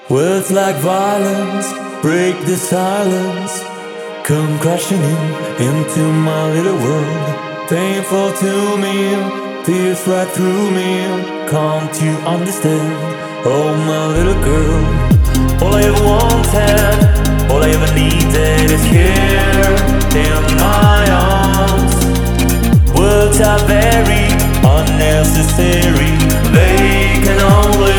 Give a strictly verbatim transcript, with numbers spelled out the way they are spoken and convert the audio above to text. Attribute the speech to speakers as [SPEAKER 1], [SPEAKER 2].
[SPEAKER 1] Words like violence break the silence, come crashing in into my little world. Painful to me, pierce right through me. Can't you understand? Oh, my little girl. All I ever wanted, all I ever needed is here in my arms. Words are very unnecessary, they can only